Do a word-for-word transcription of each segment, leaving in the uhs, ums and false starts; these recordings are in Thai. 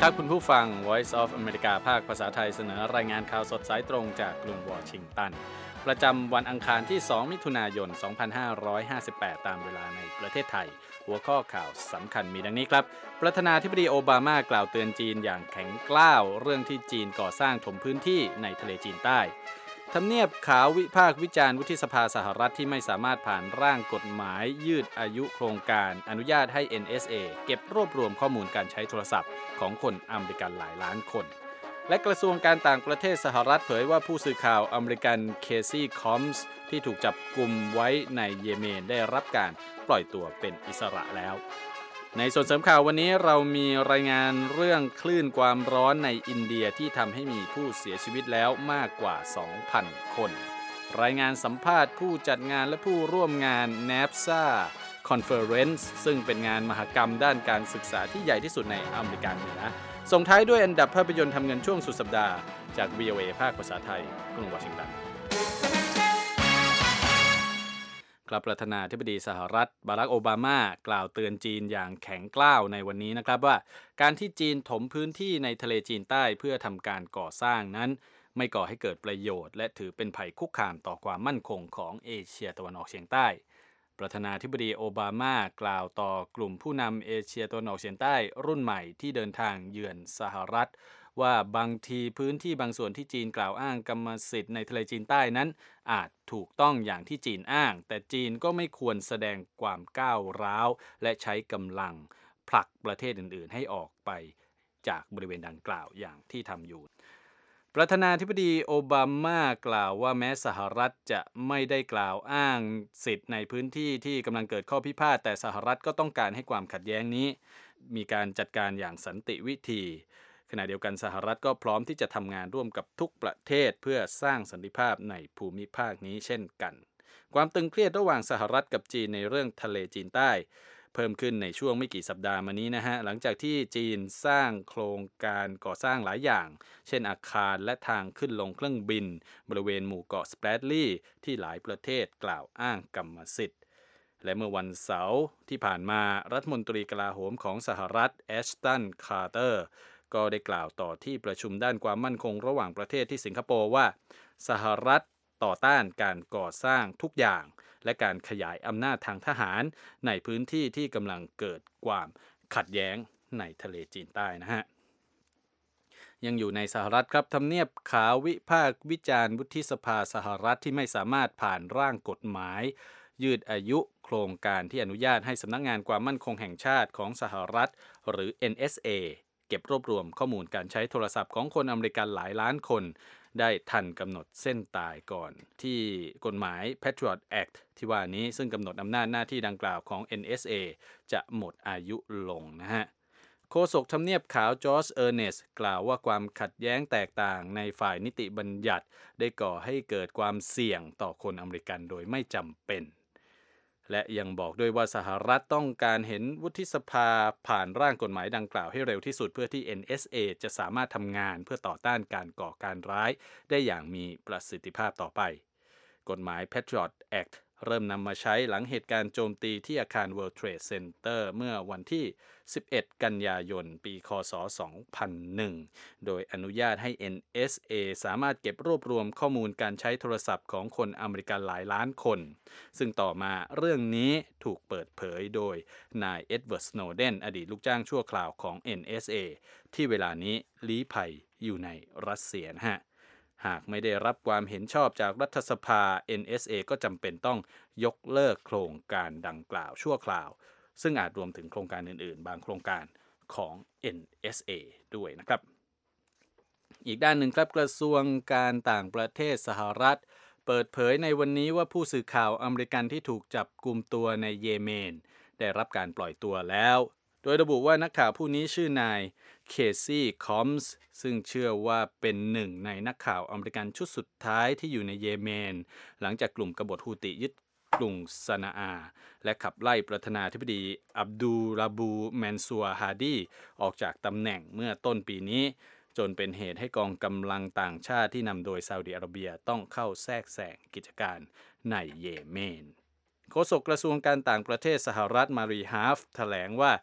ครับคุณผู้ฟัง Voice of America ภาคภาษาไทยเสนอรายงานข่าวสดสายตรงจากกรุงวอชิงตันประจำวันอังคารที่สองมิถุนายนสองพันห้าร้อยห้าสิบแปดตามเวลาในประเทศไทยหัวข้อข่าวสำคัญมีดังนี้ครับประธานาธิบดีโอบามากล่าวเตือนจีนอย่างแข็งกร้าวเรื่องที่จีนก่อสร้างถมพื้นที่ในทะเลจีนใต้ทำเนียบขาววิพากษ์วิจารณ์วุฒิสภาสหรัฐที่ไม่สามารถผ่านร่างกฎหมายยืดอายุโครงการอนุญาตให้ เอ็น เอส เอ เก็บรวบรวมข้อมูลการใช้โทรศัพท์ของคนอเมริกันหลายล้านคนและกระทรวงการต่างประเทศสหรัฐเผยว่าผู้สื่อข่าวอเมริกันเคซี่คอมส์ที่ถูกจับกุมไว้ในเยเมนได้รับการปล่อยตัวเป็นอิสระแล้วในส่วนเสริมข่าววันนี้เรามีรายงานเรื่องคลื่นความร้อนในอินเดียที่ทำให้มีผู้เสียชีวิตแล้วมากกว่า สองพัน คนรายงานสัมภาษณ์ผู้จัดงานและผู้ร่วมงาน เน เอ พี เอ เอ Conference ซึ่งเป็นงานมหกรรมด้านการศึกษาที่ใหญ่ที่สุดในอเมริกาเหนือส่งท้ายด้วยอันดับภาพยนตร์ทำเงินช่วงสุดสัปดาห์จาก วี โอ เอ ภาคภาษาไทยกรุงวอชิงตันครับประธานาธิบดีสหรัฐบารักโอบามากล่าวเตือนจีนอย่างแข็งกร้าวในวันนี้นะครับว่าการที่จีนถมพื้นที่ในทะเลจีนใต้เพื่อทำการก่อสร้างนั้นไม่ก่อให้เกิดประโยชน์และถือเป็นภัยคุกคามต่อความมั่นคงของเอเชียตะวันออกเฉียงใต้ประธานาธิบดีโอบามากล่าวต่อกลุ่มผู้นำเอเชียตะวันออกเฉียงใต้รุ่นใหม่ที่เดินทางเยือนสหรัฐว่าบางทีพื้นที่บางส่วนที่จีนกล่าวอ้างกรรมสิทธิ์ในทะเลจีนใต้นั้นอาจถูกต้องอย่างที่จีนอ้างแต่จีนก็ไม่ควรแสดงความก้าวร้าวและใช้กำลังผลักประเทศอื่นๆให้ออกไปจากบริเวณดังกล่าวอย่างที่ทำอยู่ประธานาธิบดีโอบามากล่าวว่าแม้สหรัฐจะไม่ได้กล่าวอ้างสิทธิ์ในพื้นที่ที่กำลังเกิดข้อพิพาทแต่สหรัฐก็ต้องการให้ความขัดแย้งนี้มีการจัดการอย่างสันติวิธีขณะเดียวกันสหรัฐก็พร้อมที่จะทำงานร่วมกับทุกประเทศเพื่อสร้างสันติภาพในภูมิภาคนี้เช่นกันความตึงเครียดระหว่างสหรัฐกับจีนในเรื่องทะเลจีนใต้เพิ่มขึ้นในช่วงไม่กี่สัปดาห์มานี้นะฮะหลังจากที่จีนสร้างโครงการก่อสร้างหลายอย่างเช่นอาคารและทางขึ้นลงเครื่องบินบริเวณหมู่เกาะสแปรดลีย์ที่หลายประเทศกล่าวอ้างกรรมสิทธิ์และเมื่อวันเสาร์ที่ผ่านมารัฐมนตรีกลาโหมของสหรัฐแอชตันคาร์เตอร์ก็ได้กล่าวต่อที่ประชุมด้านความมั่นคงระหว่างประเทศที่สิงคโปร์ว่าสหรัฐต่อต้านการก่อสร้างทุกอย่างและการขยายอำนาจทางทหารในพื้นที่ที่กำลังเกิดความขัดแย้งในทะเลจีนใต้นะฮะยังอยู่ในสหรัฐครับทำเนียบขาววิพากษ์วิจารณ์วุฒิสภาสหรัฐที่ไม่สามารถผ่านร่างกฎหมายยืดอายุโครงการที่อนุญาตให้สำนักงานความมั่นคงแห่งชาติของสหรัฐหรือ เอ็น เอส เอ เก็บรวบรวมข้อมูลการใช้โทรศัพท์ของคนอเมริกันหลายล้านคนได้ทันกำหนดเส้นตายก่อนที่กฎหมาย Patriot Act ที่ว่านี้ซึ่งกำหนดอำนาจหน้าที่ดังกล่าวของ เอ็น เอส เอ จะหมดอายุลงนะฮะโฆษกทำเนียบขาวจอร์จเออร์เนสต์กล่าวว่าความขัดแย้งแตกต่างในฝ่ายนิติบัญญัติได้ก่อให้เกิดความเสี่ยงต่อคนอเมริกันโดยไม่จำเป็นและยังบอกด้วยว่าสหรัฐต้องการเห็นวุฒิสภาผ่านร่างกฎหมายดังกล่าวให้เร็วที่สุดเพื่อที่ เอ็น เอส เอ จะสามารถทำงานเพื่อต่อต้านการก่อการร้ายได้อย่างมีประสิทธิภาพต่อไปกฎหมาย Patriot Act เริ่มนำมาใช้หลังเหตุการณ์โจมตีที่อาคาร World Trade Center เมื่อวันที่สิบเอ็ดกันยายนปีคศสองพันหนึ่งโดยอนุญาตให้ เอ็น เอส เอ สามารถเก็บรวบรวมข้อมูลการใช้โทรศัพท์ของคนอเมริกันหลายล้านคนซึ่งต่อมาเรื่องนี้ถูกเปิดเผยโดยนายเอ็ดเวิร์ด สโนเดนอดีตลูกจ้างชั่วคราวของ เอ็น เอส เอ ที่เวลานี้ลี้ภัยอยู่ในรัสเซียนะฮะหากไม่ได้รับความเห็นชอบจากรัฐสภา เอ็น เอส เอ ก็จำเป็นต้องยกเลิกโครงการดังกล่าวชั่วคราวซึ่งอาจรวมถึงโครงการอื่นๆบางโครงการของ เอ็น เอส เอ ด้วยนะครับอีกด้านหนึ่งครับกระทรวงการต่างประเทศสหรัฐเปิดเผยในวันนี้ว่าผู้สื่อข่าวอเมริกันที่ถูกจับกุมตัวในเยเมนได้รับการปล่อยตัวแล้วโดยระบุว่านักข่าวผู้นี้ชื่อนายเคซี่คอมส์ซึ่งเชื่อว่าเป็นหนึ่งในนักข่าวอเมริกันชุดสุดท้ายที่อยู่ในเยเมนหลังจากกลุ่มกบฏฮูติยึดกรุงซานาอาและขับไล่ประธานาธิบดีอับดุลราบูแมนซัวฮาดีออกจากตำแหน่งเมื่อต้นปีนี้จนเป็นเหตุให้กองกำลังต่างชาติที่นำโดยซาอุดิอาระเบียต้องเข้าแทรกแซงกิจการในเยเมนโฆษกกระทรวงการต่างประเทศสหรัฐมารีฮาฟแถลงว่า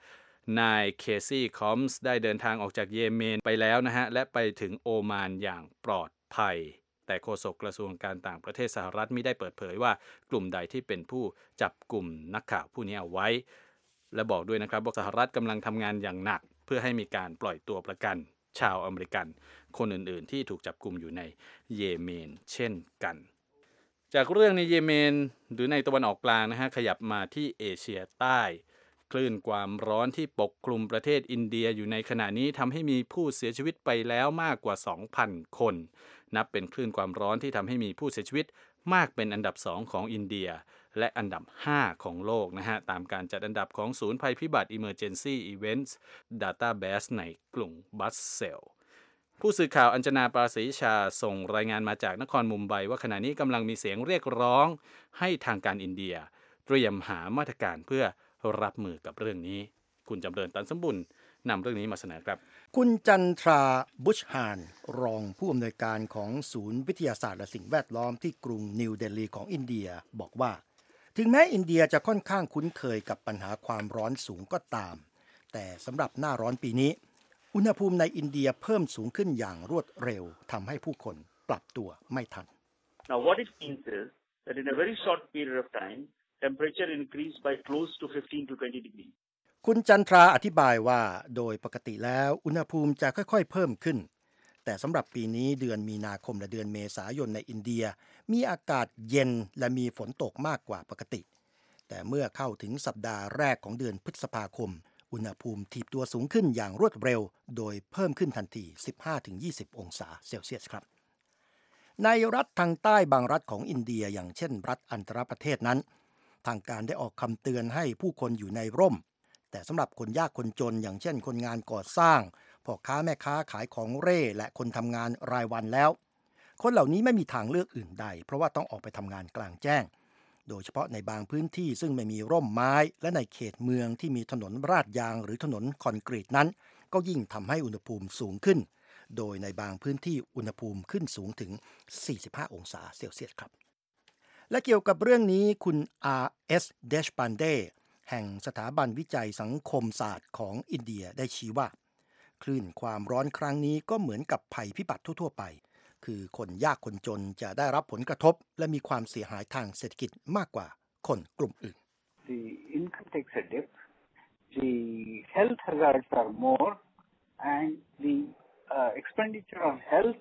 นายเคซี่คอมส์ได้เดินทางออกจากเยเมนไปแล้วนะฮะและไปถึงโอมานอย่างปลอดภัยแต่โฆษกกระทรวงการต่างประเทศสหรัฐมิได้เปิดเผยว่ากลุ่มใดที่เป็นผู้จับกลุ่มนักข่าวผู้นี้เอาไว้และบอกด้วยนะครับว่าสหรัฐกำลังทำงานอย่างหนักเพื่อให้มีการปล่อยตัวประกันชาวอเมริกันคนอื่นๆที่ถูกจับกลุ่มอยู่ในเยเมนเช่นกันจากเรื่องในเยเมนหรือในตะวันออกกลางนะฮะขยับมาที่เอเชียใต้คลื่นความร้อนที่ปกคลุมประเทศอินเดียอยู่ในขณะนี้ทำให้มีผู้เสียชีวิตไปแล้วมากกว่า สองพัน คนนับเป็นคลื่นความร้อนที่ทำให้มีผู้เสียชีวิตมากเป็นอันดับสองของอินเดียและอันดับห้าของโลกนะฮะตามการจัดอันดับของศูนย์ภัยพิบัติ Emergency Events Database ในกรุงบัสเซลผู้สื่อข่าวอัญชนาปราศรีชาส่งรายงานมาจากนครมุมไบว่าขณะนี้กำลังมีเสียงเรียกร้องให้ทางการอินเดียเตรียมหามาตรการเพื่อรับมือกับเรื่องนี้คุณจำเริญตันสมบุญนำเรื่องนี้มาเสนอครับคุณจันทราบุชฮานรองผู้อำนวยการของศูนย์วิทยาศาสตร์และสิ่งแวดล้อมที่กรุงนิวเดลีของอินเดียบอกว่าถึงแม้อินเดียจะค่อนข้างคุ้นเคยกับปัญหาความร้อนสูงก็ตามแต่สำหรับหน้าร้อนปีนี้อุณหภูมิในอินเดียเพิ่มสูงขึ้นอย่างรวดเร็วทำให้ผู้คนปรับตัวไม่ทัน Now what it means is that in a very short period of time temperature increased by close to fifteen to twenty degrees คุณจันทราอธิบายว่าโดยปกติแล้วอุณหภูมิจะค่อยๆเพิ่มขึ้นแต่สำหรับปีนี้เดือนมีนาคมและเดือนเมษายนในอินเดียมีอากาศเย็นและมีฝนตกมากกว่าปกติแต่เมื่อเข้าถึงสัปดาห์แรกของเดือนพฤษภาคมอุณหภูมิถีบตัวสูงขึ้นอย่างรวดเร็วโดยเพิ่มขึ้นทันที สิบห้าถึงยี่สิบ องศาเซลเซียสครับในรัฐทางใต้บางรัฐของอินเดียอย่างเช่นรัฐอันตรประเทศนั้นทางการได้ออกคำเตือนให้ผู้คนอยู่ในร่มแต่สำหรับคนยากคนจนอย่างเช่นคนงานก่อสร้างพ่อค้าแม่ค้าขายของเร่และคนทำงานรายวันแล้วคนเหล่านี้ไม่มีทางเลือกอื่นใดเพราะว่าต้องออกไปทำงานกลางแจ้งโดยเฉพาะในบางพื้นที่ซึ่งไม่มีร่มไม้และในเขตเมืองที่มีถนนราดยางหรือถนนคอนกรีตนั้นก็ยิ่งทำให้อุณหภูมิสูงขึ้นโดยในบางพื้นที่อุณหภูมิขึ้นสูงถึงสี่สิบห้าองศาเซลเซียสครับและเกี่ยวกับเรื่องนี้คุณ อาร์ เอส Deshpande แห่งสถาบันวิจัยสังคมศาสตร์ของอินเดียได้ชี้ว่าคลื่นความร้อนครั้งนี้ก็เหมือนกับภัยพิบัติทั่วๆไปคือคนยากคนจนจะได้รับผลกระทบและมีความเสียหายทางเศรษฐกิจมากกว่าคนกลุ่มอื่น The income takes a dip, the health hazards are more, and the uh, expenditure on health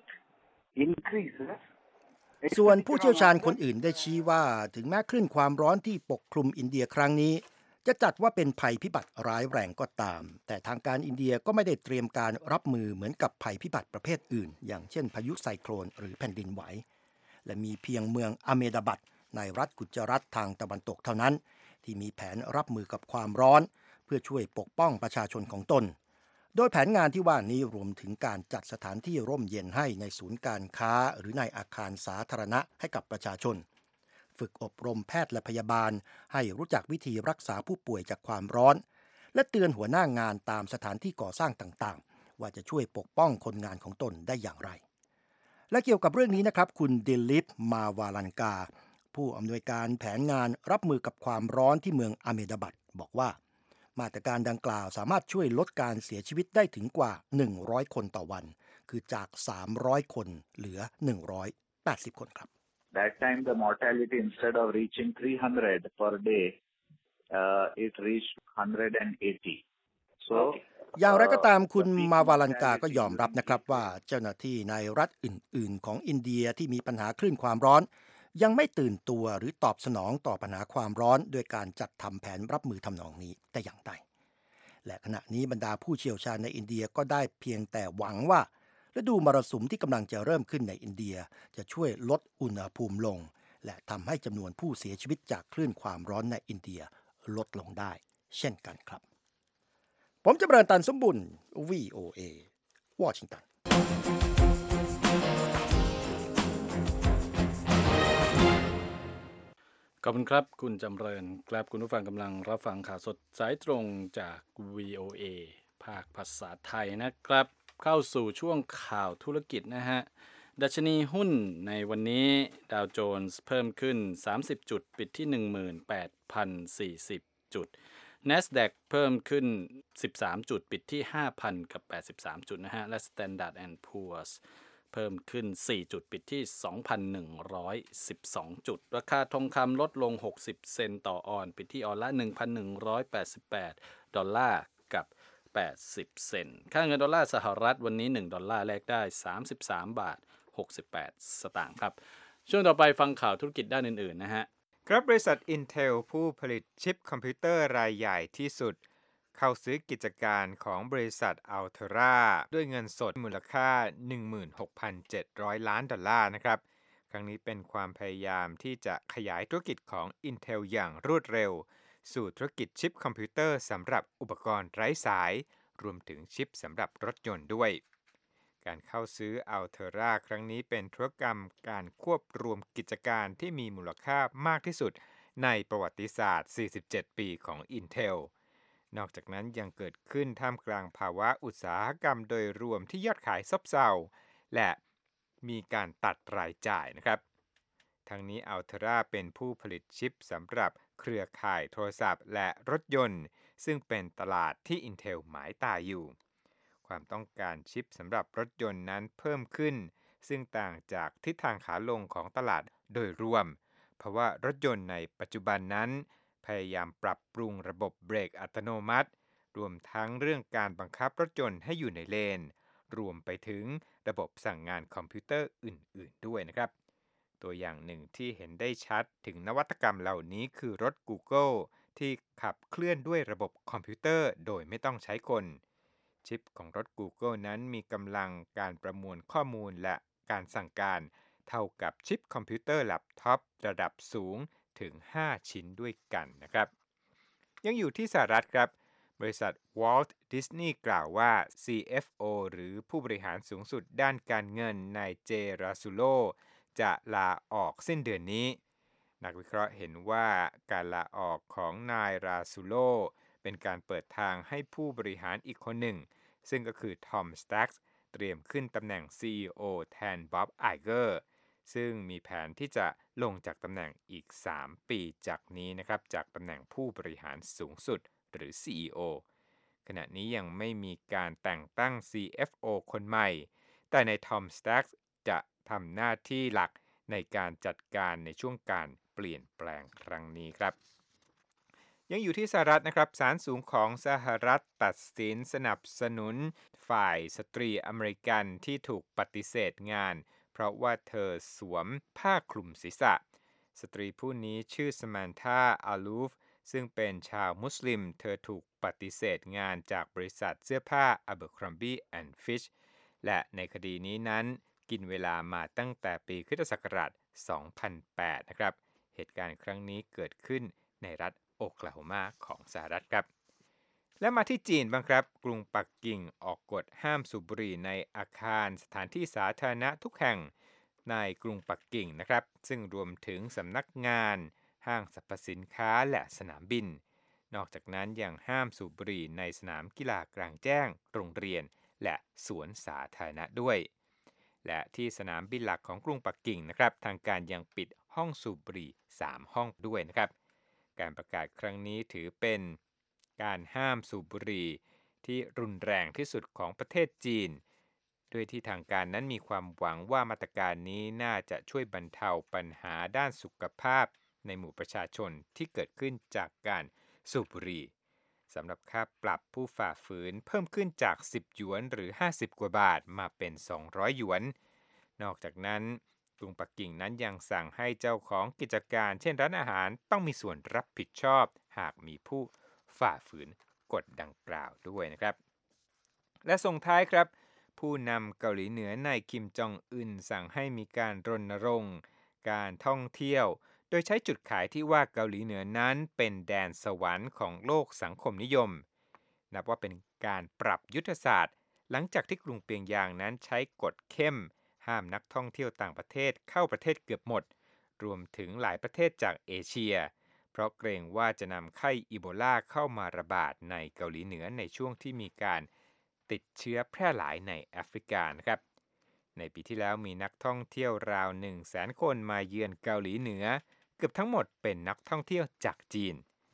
increases. ส่วนผู้เชี่ยวชาญคนอื่นได้ชี้ว่าถึงแม้คลื่นความร้อนที่ปกคลุมอินเดียครั้งนี้จะจัดว่าเป็นภัยพิบัติร้ายแรงก็ตามแต่ทางการอินเดียก็ไม่ได้เตรียมการรับมือเหมือนกับภัยพิบัติประเภทอื่นอย่างเช่นพายุไซโคลนหรือแผ่นดินไหวและมีเพียงเมืองอเมดาบัดในรัฐกุจรัตทางตะวันตกเท่านั้นที่มีแผนรับมือกับความร้อนเพื่อช่วยปกป้องประชาชนของตนโดยแผนงานที่ว่านี้รวมถึงการจัดสถานที่ร่มเย็นให้ในศูนย์การค้าหรือในอาคารสาธารณะให้กับประชาชนฝึกอบรมแพทย์และพยาบาลให้รู้จักวิธีรักษาผู้ป่วยจากความร้อนและเตือนหัวหน้างานตามสถานที่ก่อสร้างต่างๆว่าจะช่วยปกป้องคนงานของตนได้อย่างไรและเกี่ยวกับเรื่องนี้นะครับคุณดิลิปมาวาลันกาผู้อำนวยการแผนงานรับมือกับความร้อนที่เมืองอเมดาบัดบอกว่ามาตรการดังกล่าวสามารถช่วยลดการเสียชีวิตได้ถึงกว่าหนึ่งร้อยคนต่อวันคือจากสามร้อยคนเหลือหนึ่งร้อยแปดสิบคนครับ That time the mortality instead of reaching three hundred per day, uh, it reached one hundred eighty. So อย่างไรก็ตามคุณมาวาลันกาก็ยอมรับนะครับว่าเจ้าหน้าที่ในรัฐอื่นๆของอินเดียที่มีปัญหาคลื่นความร้อนยังไม่ตื่นตัวหรือตอบสนองต่อปัญหาความร้อนด้วยการจัดทำแผนรับมือทำนองนี้แต่อย่างใดและขณะนี้บรรดาผู้เชี่ยวชาญในอินเดียก็ได้เพียงแต่หวังว่าฤดูมรสุมที่กำลังจะเริ่มขึ้นในอินเดียจะช่วยลดอุณหภูมิลงและทำให้จำนวนผู้เสียชีวิตจากคลื่นความร้อนในอินเดียลดลงได้เช่นกันครับผมจำเริญตันสมบุญ วี โอ เอ วอชิงตันขอบคุณครับคุณจำเริญครับคุณผู้ฟังกำลังรับฟังข่าวสดสายตรงจาก วี โอ เอ ภาคภาษาไทยนะครับเข้าสู่ช่วงข่าวธุรกิจนะฮะดัชนีหุ้นในวันนี้ดาวโจนส์เพิ่มขึ้นสามสิบจุดปิดที่ หนึ่งหมื่นแปดพันสี่สิบ จุด NASDAQ เพิ่มขึ้นสิบสามจุดปิดที่ ห้าพันแปดสิบสาม จุดนะฮะและ Standard แอนด์ Poor's เพิ่มขึ้นสี่จุดปิดที่ สองพันหนึ่งร้อยสิบสอง จุดราคาทองคำลดลงหกสิบเซนต์ต่อออนซ์ปิดที่ออนซ์ละ หนึ่งพันหนึ่งร้อยแปดสิบแปด ดอลลาร์กับแปดสิบเซนต์ค่าเงินดอลลาร์สหรัฐวันนี้หนึ่งดอลลาร์แลกได้สามสิบสามบาทหกสิบแปดสตางค์ครับช่วงต่อไปฟังข่าวธุรกิจด้านอื่นๆนะฮะครับบริษัท Intel ผู้ผลิตชิปคอมพิวเตอร์รายใหญ่ที่สุดเข้าซื้อกิจการของบริษัท Altera ด้วยเงินสดมูลค่า หนึ่งหมื่นหกพันเจ็ดร้อย ล้านดอลลาร์นะครับครั้งนี้เป็นความพยายามที่จะขยายธุรกิจของ Intel อย่างรวดเร็วสู่ธุรกิจชิปคอมพิวเตอร์สำหรับอุปกรณ์ไร้สายรวมถึงชิปสำหรับรถยนต์ด้วยการเข้าซื้อ Altera ครั้งนี้เป็นธุรกรรมการควบรวมกิจการที่มีมูลค่ามากที่สุดในประวัติศาสตร์สี่สิบเจ็ดปีของ Intel นอกจากนั้นยังเกิดขึ้นท่ามกลางภาวะอุตสาหกรรมโดยรวมที่ยอดขายซบเซาและมีการตัดรายจ่ายนะครับทั้งนี้ Altera เป็นผู้ผลิตชิปสำหรับเครือข่ายโทรศัพท์และรถยนต์ซึ่งเป็นตลาดที่ Intel หมายตาอยู่ความต้องการชิปสำหรับรถยนต์นั้นเพิ่มขึ้นซึ่งต่างจากทิศทางขาลงของตลาดโดยรวมเพราะว่ารถยนต์ในปัจจุบันนั้นพยายามปรับปรุงระบบเบรกอัตโนมัติรวมทั้งเรื่องการบังคับรถยนต์ให้อยู่ในเลนรวมไปถึงระบบสั่งงานคอมพิวเตอร์อื่นๆด้วยนะครับตัวอย่างหนึ่งที่เห็นได้ชัดถึงนวัตกรรมเหล่านี้คือรถ Google ที่ขับเคลื่อนด้วยระบบคอมพิวเตอร์โดยไม่ต้องใช้คนชิปของรถ Google นั้นมีกำลังการประมวลข้อมูลและการสั่งการเท่ากับชิปคอมพิวเตอร์แล็ปท็อประดับสูงถึงห้าชิ้นด้วยกันนะครับยังอยู่ที่สหรัฐครับบริษัท Walt Disney กล่าวว่า ซี เอฟ โอ หรือผู้บริหารสูงสุดด้านการเงินนายเจราซูโลจะลาออกสิ้นเดือนนี้นักวิเคราะห์เห็นว่าการลาออกของนายราซูโลเป็นการเปิดทางให้ผู้บริหารอีกคนหนึ่งซึ่งก็คือทอมสแต็กส์เตรียมขึ้นตำแหน่ง ซี อี โอ แทนบ๊อบไอเกอร์ซึ่งมีแผนที่จะลงจากตำแหน่งอีกสามปีจากนี้นะครับจากตำแหน่งผู้บริหารสูงสุดหรือ ซี อี โอ ขณะนี้ยังไม่มีการแต่งตั้ง ซี เอฟ โอ คนใหม่แต่ในทอมสแต็กส์จะทำหน้าที่หลักในการจัดการในช่วงการเปลี่ยนแปลงครั้งนี้ครับยังอยู่ที่สหรัฐนะครับศาลสูงของสหรัฐตัดสินสนับสนุนฝ่ายสตรีอเมริกันที่ถูกปฏิเสธงานเพราะว่าเธอสวมผ้าคลุมศีรษะสตรีผู้นี้ชื่อสมานธาอาลูฟซึ่งเป็นชาวมุสลิมเธอถูกปฏิเสธงานจากบริษัทเสื้อผ้า Abercrombie แอนด์ Fitch และในคดีนี้นั้นกินเวลามาตั้งแต่ปีคริสตศักราชสองพันแปดนะครับเหตุการณ์ครั้งนี้เกิดขึ้นในรัฐโอคลาโฮมาของสหรัฐครับและมาที่จีนบ้างครับกรุงปักกิ่งออกกฎห้ามสูบบุหรี่ในอาคารสถานที่สาธารณะทุกแห่งในกรุงปักกิ่งนะครับซึ่งรวมถึงสำนักงานห้างสรรพสินค้าและสนามบินนอกจากนั้นยังห้ามสูบบุหรี่ในสนามกีฬากลางแจ้งโรงเรียนและสวนสาธารณะด้วยและที่สนามบินหลักของกรุงปักกิ่งนะครับทางการยังปิดห้องสูบบุหรี่สามห้องด้วยนะครับการประกาศครั้งนี้ถือเป็นการห้ามสูบบุหรี่ที่รุนแรงที่สุดของประเทศจีนโดยที่ทางการนั้นมีความหวังว่ามาตรการนี้น่าจะช่วยบรรเทาปัญหาด้านสุขภาพในหมู่ประชาชนที่เกิดขึ้นจากการสูบบุหรี่สำหรับค่าปรับผู้ฝ่าฝืนเพิ่มขึ้นจากสิบหยวนหรือห้าสิบกว่าบาทมาเป็นสองร้อยหยวนนอกจากนั้นกรุงปักกิ่งนั้นยังสั่งให้เจ้าของกิจการเช่นร้านอาหารต้องมีส่วนรับผิดชอบหากมีผู้ฝ่าฝืนกฎดังกล่าวด้วยนะครับและส่งท้ายครับผู้นำเกาหลีเหนือนายคิมจองอึนสั่งให้มีการรณรงค์การท่องเที่ยวโดยใช้จุดขายที่ว่าเกาหลีเหนือนั้นเป็นแดนสวรรค์ของโลกสังคมนิยมนับว่าเป็นการปรับยุทธศาสตร์หลังจากที่กรุงเปียงยางนั้นใช้กฎเข้มห้ามนักท่องเที่ยวต่างประเทศเข้าประเทศเกือบหมดรวมถึงหลายประเทศจากเอเชียเพราะเกรงว่าจะนำไข้อีโบลาเข้ามาระบาดในเกาหลีเหนือในช่วงที่มีการติดเชื้อแพร่หลายในแอฟริกานะครับในปีที่แล้วมีนักท่องเที่ยวราว หนึ่งแสน คนมาเยือนเกาหลีเหนือเกือบทั้งหมดเป็นนักท่องเที่ยวจากจีน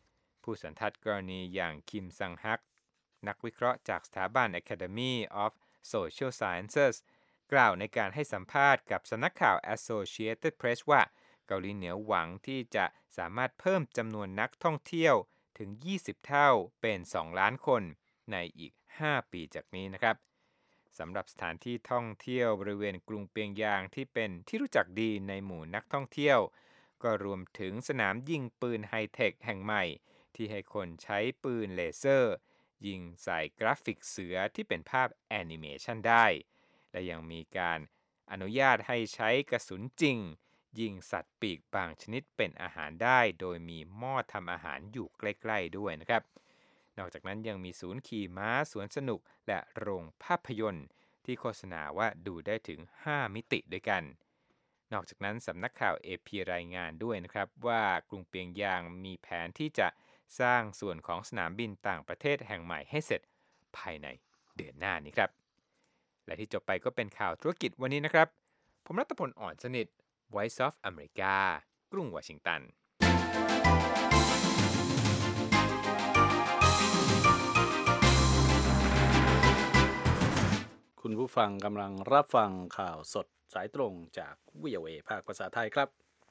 ผู้สันทัดกรณีอย่างคิมซังฮักนักวิเคราะห์จากสถาบัน Academy of Social Sciences กล่าวในการให้สัมภาษณ์กับสำนักข่าว Associated Press ว่าเกาหลีเหนือหวังที่จะสามารถเพิ่มจำนวนนักท่องเที่ยวถึงยี่สิบเท่าเป็นสองล้านคนในอีกห้าปีจากนี้นะครับสำหรับสถานที่ท่องเที่ยวบริเวณกรุงเปียงยางที่เป็นที่รู้จักดีในหมู่นักท่องเที่ยวก็รวมถึงสนามยิงปืนไฮเทคแห่งใหม่ที่ให้คนใช้ปืนเลเซอร์ยิงใส่กราฟิกเสือที่เป็นภาพแอนิเมชันได้และยังมีการอนุญาตให้ใช้กระสุนจริงยิงสัตว์ปีกบางชนิดเป็นอาหารได้โดยมีหม้อทำอาหารอยู่ใกล้ๆด้วยนะครับนอกจากนั้นยังมีศูนย์ขี่ม้าสวนสนุกและโรงภาพยนตร์ที่โฆษณาว่าดูได้ถึงห้ามิติด้วยกันนอกจากนั้นสำนักข่าว เอ พี รายงานด้วยนะครับว่ากรุงเปียงยางมีแผนที่จะสร้างส่วนของสนามบินต่างประเทศแห่งใหม่ให้เสร็จภายในเดือนหน้านี้ครับและที่จบไปก็เป็นข่าวธุรกิจวันนี้นะครับผมรัตพลอ่อนสนิท Voice of America กรุงวอชิงตันคุณผู้ฟังกำลังรับฟังข่าวสดสายตรงจาก วี โอ เอ ภาคภาษาไทยครับ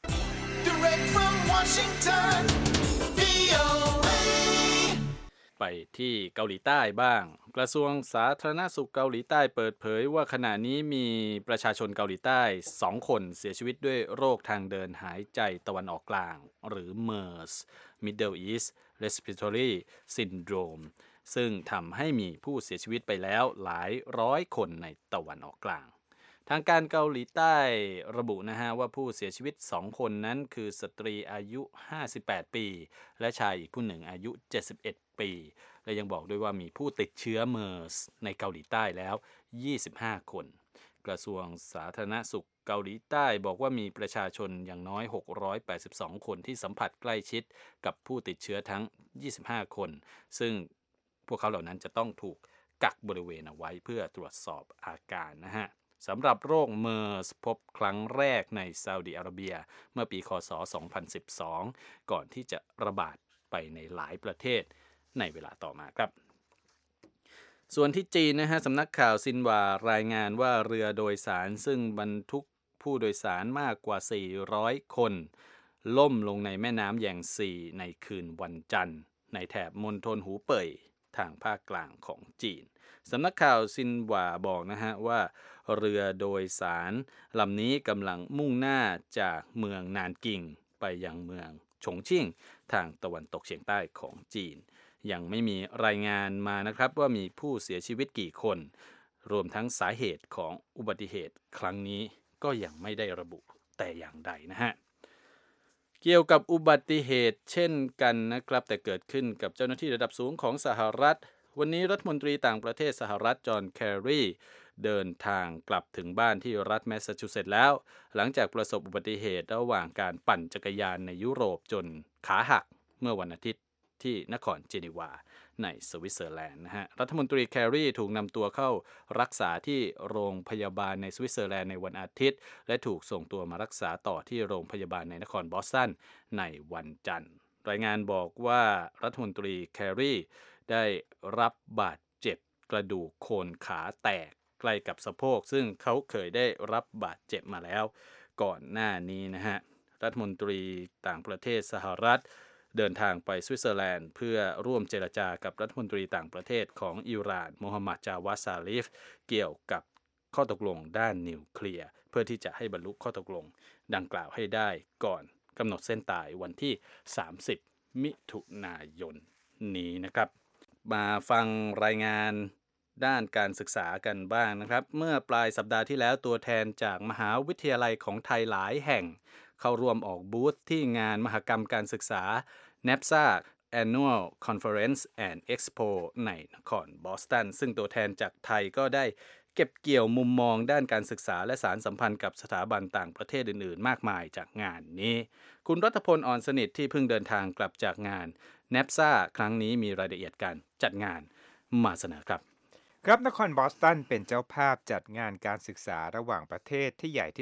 Direct from Washington วี โอ เอ ไปที่เกาหลีใต้บ้างกระทรวงสาธารณสุขเกาหลีใต้เปิดเผยว่าขณะนี้มีประชาชนเกาหลีใต้สองคนเสียชีวิตด้วยโรคทางเดินหายใจตะวันออกกลางหรือ เมอร์ส Middle East Respiratory Syndrome ซึ่งทำให้มีผู้เสียชีวิตไปแล้วหลายร้อยคนในตะวันออกกลางทางการเกาหลีใต้ระบุนะฮะว่าผู้เสียชีวิตสองคนนั้นคือสตรีอายุห้าสิบแปดปีและชายอีกผู้หนึ่งอายุเจ็ดสิบเอ็ดปีและยังบอกด้วยว่ามีผู้ติดเชื้อเมอร์สในเกาหลีใต้แล้วยี่สิบห้าคนกระทรวงสาธารณสุขเกาหลีใต้บอกว่ามีประชาชนอย่างน้อยหกร้อยแปดสิบสองคนที่สัมผัสใกล้ชิดกับผู้ติดเชื้อทั้งยี่สิบห้าคนซึ่งพวกเขาเหล่านั้นจะต้องถูกกักบริเวณเอาไว้เพื่อตรวจสอบอาการนะฮะสำหรับโรคเมอร์สพบครั้งแรกในซาอุดิอาระเบียเมื่อปีค.ศ. สองพันสิบสองก่อนที่จะระบาดไปในหลายประเทศในเวลาต่อมาครับส่วนที่จีนนะฮะสำนักข่าวซินหวารายงานว่าเรือโดยสารซึ่งบรรทุกผู้โดยสารมากกว่าสี่ร้อยคนล่มลงในแม่น้ำแยงซีในคืนวันจันทร์ในแถบมณฑลหูเป่ยทางภาคกลางของจีนสำนักข่าวซินหวาบอกนะฮะว่าเรือโดยสารลำนี้กำลังมุ่งหน้าจากเมืองนานกิงไปยังเมืองฉงชิ่งทางตะวันตกเฉียงใต้ของจีนยังไม่มีรายงานมานะครับว่ามีผู้เสียชีวิตกี่คนรวมทั้งสาเหตุของอุบัติเหตุครั้งนี้ก็ยังไม่ได้ระบุแต่อย่างใดนะฮะเกี่ยวกับอุบัติเหตุเช่นกันนะครับแต่เกิดขึ้นกับเจ้าหน้าที่ระดับสูงของสหรัฐวันนี้รัฐมนตรีต่างประเทศสหรัฐจอห์นแคร์รีเดินทางกลับถึงบ้านที่รัฐแมสซาชูเซตส์แล้วหลังจากประสบอุบัติเหตุระหว่างการปั่นจักรยานในยุโรปจนขาหักเมื่อวันอาทิตย์ที่นครเจนีวาในสวิตเซอร์แลนด์นะฮะรัฐมนตรีแคร์รีถูกนำตัวเข้ารักษาที่โรงพยาบาลในสวิตเซอร์แลนด์ในวันอาทิตย์และถูกส่งตัวมารักษาต่อที่โรงพยาบาลในนครบอสตันในวันจันทร์รายงานบอกว่ารัฐมนตรีแคร์รีได้รับบาดเจ็บกระดูกโคนขาแตกใกล้กับสะโพกซึ่งเขาเคยได้รับบาดเจ็บมาแล้วก่อนหน้านี้นะฮะรัฐมนตรีต่างประเทศสหรัฐเดินทางไปสวิตเซอร์แลนด์เพื่อร่วมเจรจากับรัฐมนตรีต่างประเทศของอิหร่านโมฮัมหมัดจาวาดซาลิฟเกี่ยวกับข้อตกลงด้านนิวเคลียร์เพื่อที่จะให้บรรลุข้อตกลงดังกล่าวให้ได้ก่อนกำหนดเส้นตายวันที่สามสิบมิถุนายนนี้นะครับมาฟังรายงานด้านการศึกษากันบ้างนะครับเมื่อปลายสัปดาห์ที่แล้วตัวแทนจากมหาวิทยาลัยของไทยหลายแห่งเข้าร่วมออกบูธที่งานมหกรรมการศึกษา เน พี เอ เอ Annual Conference and Expo ในนครบอสตันซึ่งตัวแทนจากไทยก็ได้เก็บเกี่ยวมุมมองด้านการศึกษาและสารสัมพันธ์กับสถาบันต่างประเทศอื่นๆมากมายจากงานนี้คุณรัตพลอ่อนสนิทที่เพิ่งเดินทางกลับจากงาน เน พี เอ เอ ครั้งนี้มีรายละเอียดการจัดงานมาเสนอครับครับนครบอสตันเป็นเจ้าภาพจัดงานการศึกษาระหว่างประเทศที่ใหญ่ที่สุด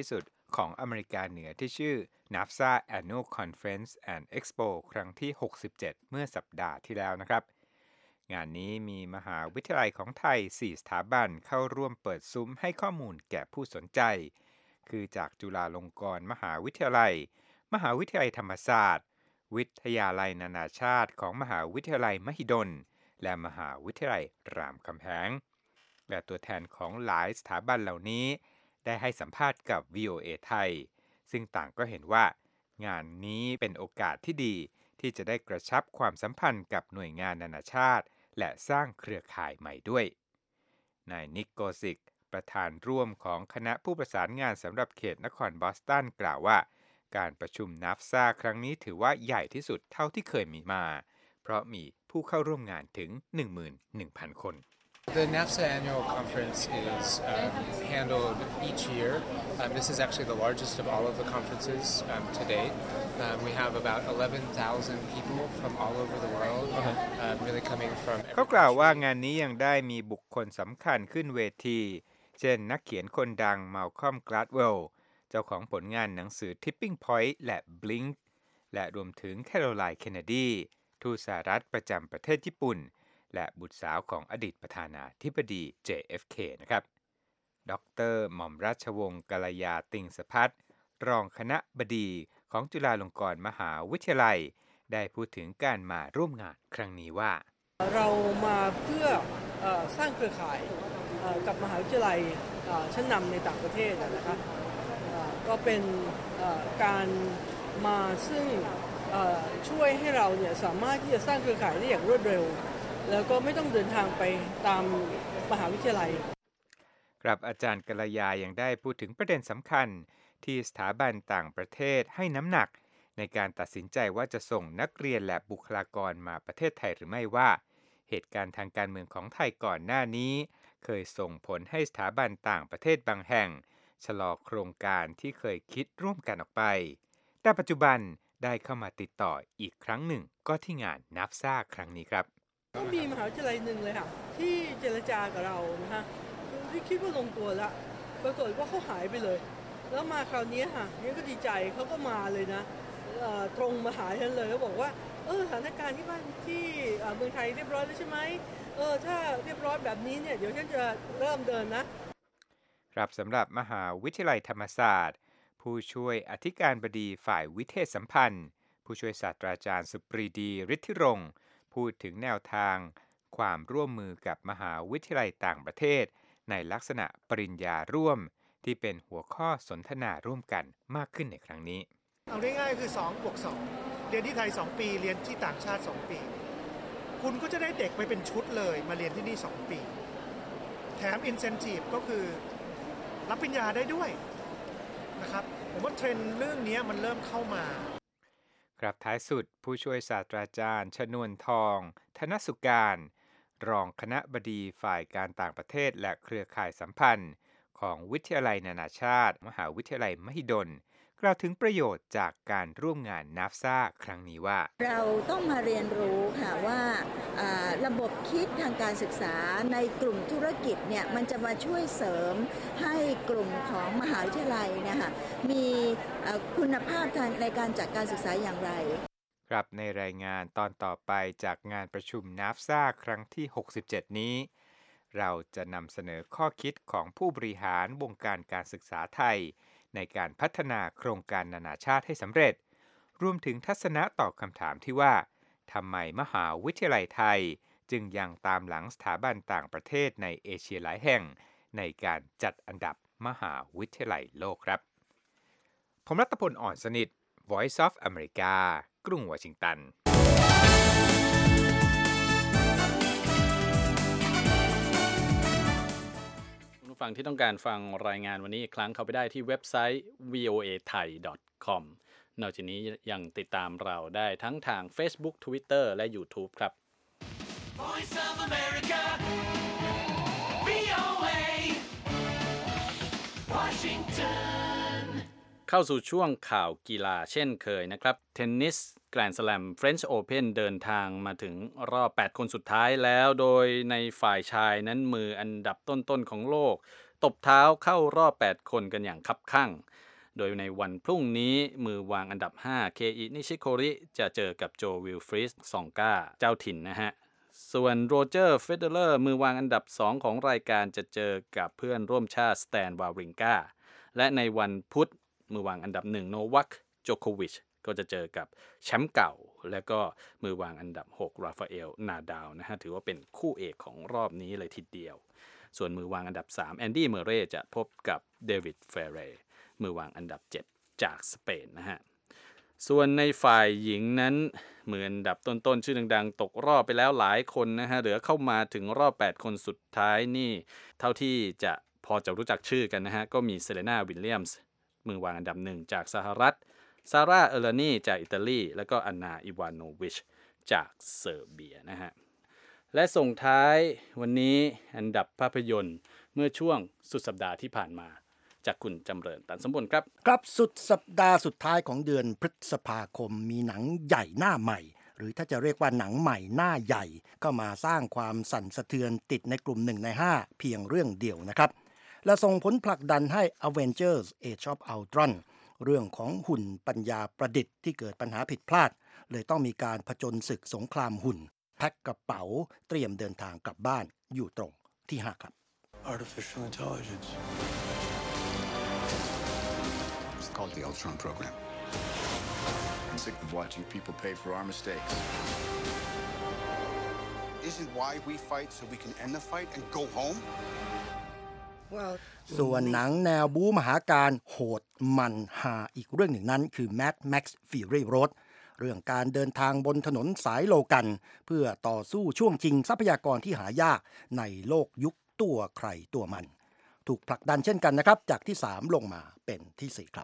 ของอเมริกาเหนือที่ชื่อ NAFSA Annual Conference and Expo ครั้งที่ หกสิบเจ็ด เมื่อสัปดาห์ที่แล้วนะครับงานนี้มีมหาวิทยาลัยของไทย สี่ สถาบันเข้าร่วมเปิดซุ้มให้ข้อมูลแก่ผู้สนใจคือจากจุฬาลงกรณ์มหาวิทยาลัยมหาวิทยาลัยธรรมศาสตร์วิทยาลัยนานาชาติของมหาวิทยาลัยมหิดลและมหาวิทยาลัยรามคำแหงและตัวแทนของหลายสถาบันเหล่านี้ได้ให้สัมภาษณ์กับ วี โอ เอ ไทยซึ่งต่างก็เห็นว่างานนี้เป็นโอกาสที่ดีที่จะได้กระชับความสัมพันธ์กับหน่วยงานนานาชาติและสร้างเครือข่ายใหม่ด้วยนายนิกโกซิกประธานร่วมของคณะผู้ประสานงานสำหรับเขตนครบอสตันกล่าวว่าการประชุม NAFSA ครั้งนี้ถือว่าใหญ่ที่สุดเท่าที่เคยมีมาเพราะมีผู้เข้าร่วมงานถึง หนึ่งหมื่นหนึ่งพัน คน The NAFSA annual conference is um, handled each year. Um, this is actually the largest of all of the conferences um, to date. Um, we have about eleven thousand people from all over the world, um, really coming from. เขากล่าวว่างานนี้ยังได้มีบุคคลสำคัญขึ้นเวทีเช่นนักเขียนคนดังมัลคอม กลาดเวลเจ้าของผลงานหนังสือ Tipping Point และ Blink และรวมถึงแคโรไลน์ เคนเนดีทูตสหรัฐประจำประเทศญี่ปุ่นและบุตรสาวของอดีตประธานาธิบดี เจ เอฟ เค นะครับดร.หม่อมราชวงศ์กัลยาติงสภัทรรองคณบดีของจุฬาลงกรณ์มหาวิทยาลัยได้พูดถึงการมาร่วมงานครั้งนี้ว่าเรามาเพื่อเอ่อสร้างเครือข่ายเอ่อกับมหาวิทยาลัยเอ่อชั้นนำในต่างประเทศนะคะเอ่อก็เป็นเอ่อการมาซึ่งเอ่อช่วยให้เราเนี่ยสามารถที่จะสร้างเครือข่ายได้อย่างรวดเร็วแล้วก็ไม่ต้องเดินทางไปตามมหาวิทยาลัยครับอาจารย์กัลยายังได้พูดถึงประเด็นสำคัญที่สถาบันต่างประเทศให้น้ำหนักในการตัดสินใจว่าจะส่งนักเรียนและบุคลากรมาประเทศไทยหรือไม่ว่าเหตุการณ์ทางการเมืองของไทยก่อนหน้านี้เคยส่งผลให้สถาบันต่างประเทศบางแห่งชะลอโครงการที่เคยคิดร่วมกันออกไปแต่ปัจจุบันได้เข้ามาติดต่ออีกครั้งหนึ่งก็ที่งาน NAFSA ครั้งนี้ครับก็มีมหาวิทยาลัยหนึ่งเลยค่ะที่เจรจากับเรานะฮะที่คิดว่าลงตัวแล้วปรากฏว่าเขาหายไปเลยแล้วมาคราวนี้ค่ะยังก็ดีใจเขาก็มาเลยนะตรงมาหาฉันเลยเขาบอกว่าเออสถานการณ์ที่บ้านที่เมืองไทยเรียบร้อยแล้วใช่ไหมเออถ้าเรียบร้อยแบบนี้เนี่ยเดี๋ยวฉันจะเริ่มเดินนะครับสำหรับมหาวิทยาลัยธรรมศาสตร์ผู้ช่วยอธิการบดีฝ่ายวิเทศสัมพันธ์ผู้ช่วยศาสตราจารย์สุปรีดีฤทธิรงค์พูดถึงแนวทางความร่วมมือกับมหาวิทยาลัยต่างประเทศในลักษณะปริญญาร่วมที่เป็นหัวข้อสนทนาร่วมกันมากขึ้นในครั้งนี้เอาง่ายๆคือสองบวกสองเรียนที่ไทยสองปีเรียนที่ต่างชาติสองปีคุณก็จะได้เด็กไปเป็นชุดเลยมาเรียนที่นี่สองปีแถม incentive ก็คือรับปริญญาได้ด้วยนะครับผมว่าเทรนด์เรื่องนี้มันเริ่มเข้ามาครับท้ายสุดผู้ช่วยศาสตราจารย์ชนวนทองธนสุการรองคณบดีฝ่ายการต่างประเทศและเครือข่ายสัมพันธ์ของวิทยาลัยนานาชาติมหาวิทยาลัยมหิดลกล่าวถึงประโยชน์จากการร่วมงาน NAFSA ครั้งนี้ว่าเราต้องมาเรียนรู้ค่ะว่าระบบคิดทางการศึกษาในกลุ่มธุรกิจเนี่ยมันจะมาช่วยเสริมให้กลุ่มของมหาวิทยาลัยนะคะมีคุณภาพในการจัดการศึกษาอย่างไรครับในรายงานตอนต่อไปจากงานประชุม NAFSA ครั้งที่หกสิบเจ็ดนี้เราจะนำเสนอข้อคิดของผู้บริหารวงการการศึกษาไทยในการพัฒนาโครงการนานาชาติให้สำเร็จรวมถึงทัศนะตอบคำถามที่ว่าทำไมมหาวิทยาลัยไทยจึงยังตามหลังสถาบันต่างประเทศในเอเชียหลายแห่งในการจัดอันดับมหาวิทยาลัยโลกครับผมรัตพล อ่อนสนิท Voice of America กรุงวอชิงตันผู้ฟังที่ต้องการฟังรายงานวันนี้อีกครั้งเข้าไปได้ที่เว็บไซต์ วี โอ เอ ไทย ดอท คอม นอกจากนี้ยังติดตามเราได้ทั้งทาง Facebook Twitter และ YouTube ครับ Voice of America วี โอ เอ Washington เข้าสู่ช่วงข่าวกีฬาเช่นเคยนะครับเทนนิสแกรนด์สแลม French Open เดินทางมาถึงรอบแปดคนสุดท้ายแล้วโดยในฝ่ายชายนั้นมืออันดับต้นๆของโลกตบเท้าเข้ารอบแปดคนกันอย่างคับคั่งโดยในวันพรุ่งนี้มือวางอันดับห้าเคอินิชิโคริจะเจอกับโจวิลฟรีสซองก้าเจ้าถิ่นนะฮะส่วนโรเจอร์เฟเดเลอร์มือวางอันดับสองของรายการจะเจอกับเพื่อนร่วมชาติสแตนวาวริงกาและในวันพุธมือวางอันดับหนึ่งโนวัคโจโควิชก็จะเจอกับแชมป์เก่าและก็มือวางอันดับหกราฟาเอลนาดาลนะฮะถือว่าเป็นคู่เอกของรอบนี้เลยทีเดียวส่วนมือวางอันดับสามแอนดี้เมอร์เรย์จะพบกับเดวิดเฟเรย์มือวางอันดับเจ็ดจากสเปนนะฮะส่วนในฝ่ายหญิงนั้นมืออันดับต้นๆชื่อดังๆตกรอบไปแล้วหลายคนนะฮะเหลือเข้ามาถึงรอบแปดคนสุดท้ายนี่เท่าที่จะพอจะรู้จักชื่อกันนะฮะก็มีเซเลนาวิลเลียมส์มือวางอันดับหนึ่งจากสหรัฐซาร่าเอลานีจากอิตาลีแล้วก็อันนาอิวานโนวิชจากเซอร์เบียนะฮะและส่งท้ายวันนี้อันดับภาพยนตร์เมื่อช่วงสุดสัปดาห์ที่ผ่านมาจากคุณจำเริญตันสมบูรณ์ครับครับสุดสัปดาห์สุดท้ายของเดือนพฤษภาคมมีหนังใหญ่หน้าใหม่หรือถ้าจะเรียกว่าหนังใหม่หน้าใหญ่เข้ามาสร้างความสั่นสะเทือนติดในกลุ่มหนึ่งในห้าเพียงเรื่องเดียวนะครับและส่งผลผลักดันให้ Avengers Age of Ultron เรื่องของหุ่นปัญญาประดิษฐ์ที่เกิดปัญหาผิดพลาดเลยต้องมีการผจญศึกสงครามหุ่นแพ็คกระเป๋าเตรียมเดินทางกลับบ้านอยู่ตรงที่ห้าครับ Artificial intelligence. It's called the Ultron program. I'm sick of watching people pay for our mistakes. Isn't why we fight so we can end the fight and go home? ส่วนหนังแนวบู๊มหาการโหดมันหาอีกเรื่องหนึ่งนั้นคือ Mad Max Fury Road เรื่องการเดินทางบนถนนสายโลกันเพื่อต่อสู้ช่วงชิงทรัพยากรที่หายากในโลกยุคตัวใครตัวมันถูกผลักดันเช่นกันนะครับจากที่สามลงมาเป็นที่สี่ครับ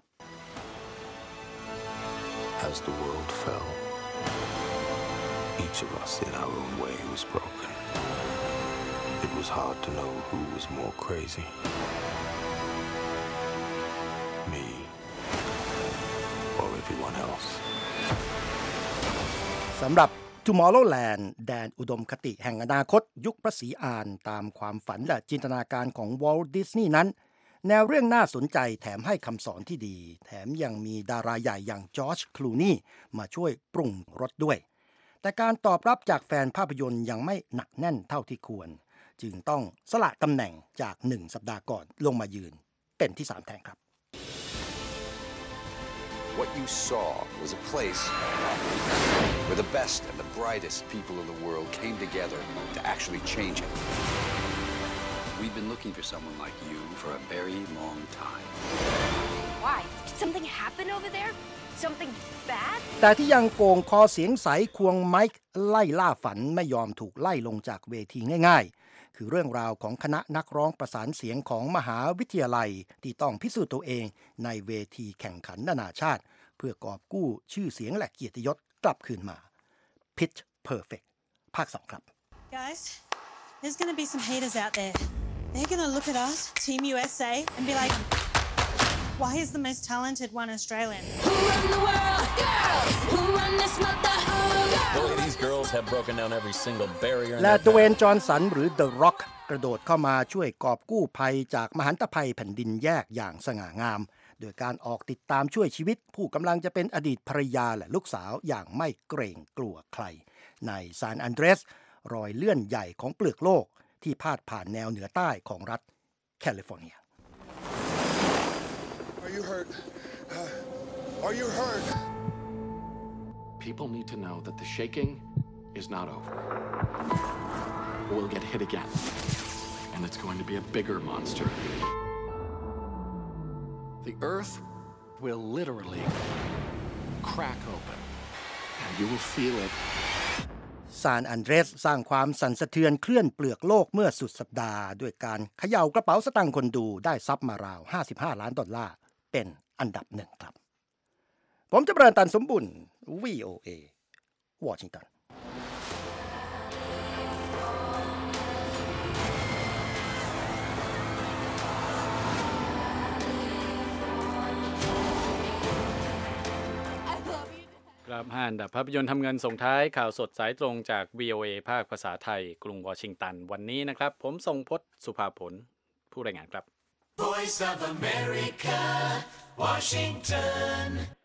As the world fell, each of us in our own way was broken.It was hard to know who was more crazy. Me or everyone else. สำหรับ Tomorrowland แดนอุดมคติแห่งอนาคตยุคพระศรีอานตามความฝันและจินตนาการของ Walt Disney นั้นแนวเรื่องน่าสนใจแถมให้คำสอนที่ดีแถมยังมีดาราใหญ่อย่างจอร์จคลูนีมาช่วยปรุงรสด้วยแต่การตอบรับจากแฟนภาพยนตร์ยังไม่หนักแน่นเท่าที่ควรจึงต้องสละตำแหน่งจากหนึ่งสัปดาห์ก่อนลงมายืนเป็นที่สามแทนครับ What you saw was a place where the best and the brightest people in the world came together to actually change it. We've been looking for someone like you for a very long time. Why? Did something happen over there?Something bad? แต่ที่ยังโกงคอเสียงใสควงไมค์ไล่ล่าฝันไม่ยอมถูกไล่ลงจากเวทีง่ายๆคือเรื่องราวของคณะนักร้องประสานเสียงของมหาวิทยาลัยที่ต้องพิสูจน์ตัวเองในเวทีแข่งขันนานาชาติเพื่อกอบกู้ชื่อเสียงและเกียรติยศกลับคืนมา Pitch Perfect ภาคสองครับ Guys, there's going to be some haters out there. They're going to look at us, Team ยู เอส เอ, and be like,Why is the most talented one Australian? Who run the world? Girls! Who run this mother? The way these girls have broken down every single barrier. และดเวย์น จอห์นสันหรือ The Rock กระโดดเข้ามาช่วยกอบกู้ภัยจากมหันตภัยแผ่นดินแยกอย่างสง่างามโดยการออกติดตามช่วยชีวิตผู้กำลังจะเป็นอดีตภรรยาและลูกสาวอย่างไม่เกรงกลัวใครในซานอันเดรสรอยเลื่อนใหญ่ของเปลือกโลกที่พาดผ่านแนวเหนือใต้ของรัฐแคลิฟอร์เนีย Are you hurt? Uh, are you hurt? People need to know that the shaking is not over. We'll get hit again, and it's going to be a bigger monster. The earth will literally crack open, and you will feel it. ซานอันเดรสสร้างความสั่นสะเทือนเคลื่อนเปลือกโลกเมื่อสุดสัปดาห์ด้วยการเขย่ากระเป๋าสตางค์คนดูได้ทรัพย์มาราวห้าสิบห้าล้านดอลลาร์เป็นอันดับหนึ่งครับผมจะเริญตันสมบุญ วี โอ เอ วอชิงตันครับห้าอันดับภาพยนตร์ทำเงินส่งท้ายข่าวสดสายตรงจาก วี โอ เอ ภาคภาษาไทยกรุงวอชิงตันวันนี้นะครับผมทรงพจน์สุภาผลผู้รายงานครับ Voice of America, Washington